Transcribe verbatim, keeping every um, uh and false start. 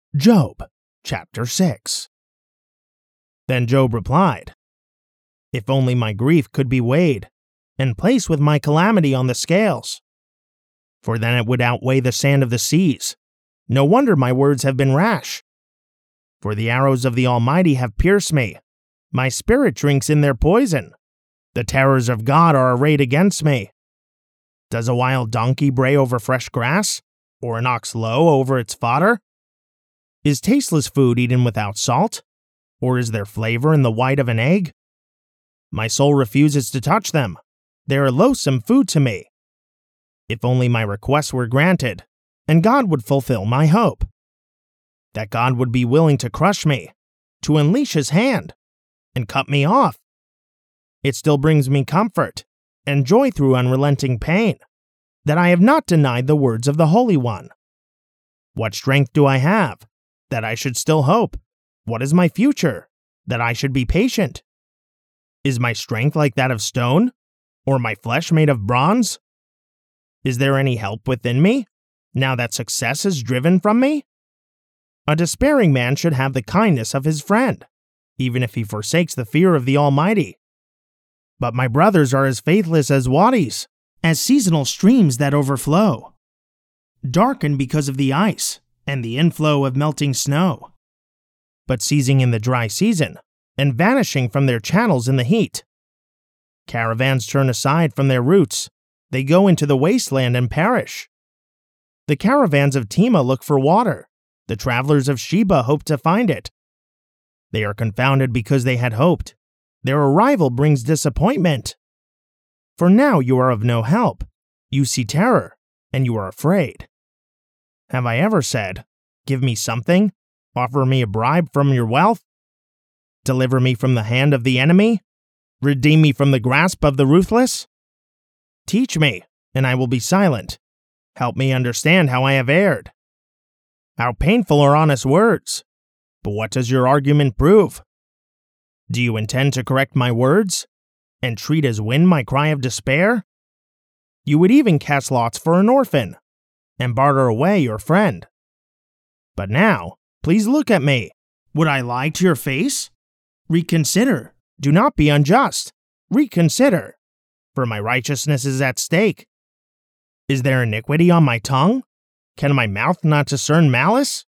Job, chapter six. Then Job replied, "If only my grief could be weighed, and placed with my calamity on the scales. For then it would outweigh the sand of the seas. No wonder my words have been rash. For the arrows of the Almighty have pierced me. My spirit drinks in their poison. The terrors of God are arrayed against me. Does a wild donkey bray over fresh grass, or an ox low over its fodder? Is tasteless food eaten without salt, or is there flavor in the white of an egg? My soul refuses to touch them. They are loathsome food to me. If only my requests were granted, and God would fulfill my hope. That God would be willing to crush me, to unleash his hand, and cut me off. It still brings me comfort and joy through unrelenting pain, that I have not denied the words of the Holy One. What strength do I have, that I should still hope? What is my future, that I should be patient? Is my strength like that of stone, or my flesh made of bronze? Is there any help within me, now that success is driven from me? A despairing man should have the kindness of his friend, even if he forsakes the fear of the Almighty. But my brothers are as faithless as wadis, as seasonal streams that overflow, darkened because of the ice and the inflow of melting snow, but ceasing in the dry season and vanishing from their channels in the heat. Caravans turn aside from their routes. They go into the wasteland and perish. The caravans of Tema look for water. The travelers of Sheba hope to find it. They are confounded because they had hoped. Their arrival brings disappointment. For now you are of no help. You see terror, and you are afraid. Have I ever said, "Give me something, offer me a bribe from your wealth? Deliver me from the hand of the enemy? Redeem me from the grasp of the ruthless? Teach me, and I will be silent. Help me understand how I have erred. How painful are honest words! But what does your argument prove? Do you intend to correct my words, and treat as wind my cry of despair? You would even cast lots for an orphan, and barter away your friend. But now, please look at me. Would I lie to your face? Reconsider. Do not be unjust. Reconsider, for my righteousness is at stake. Is there iniquity on my tongue? Can my mouth not discern malice?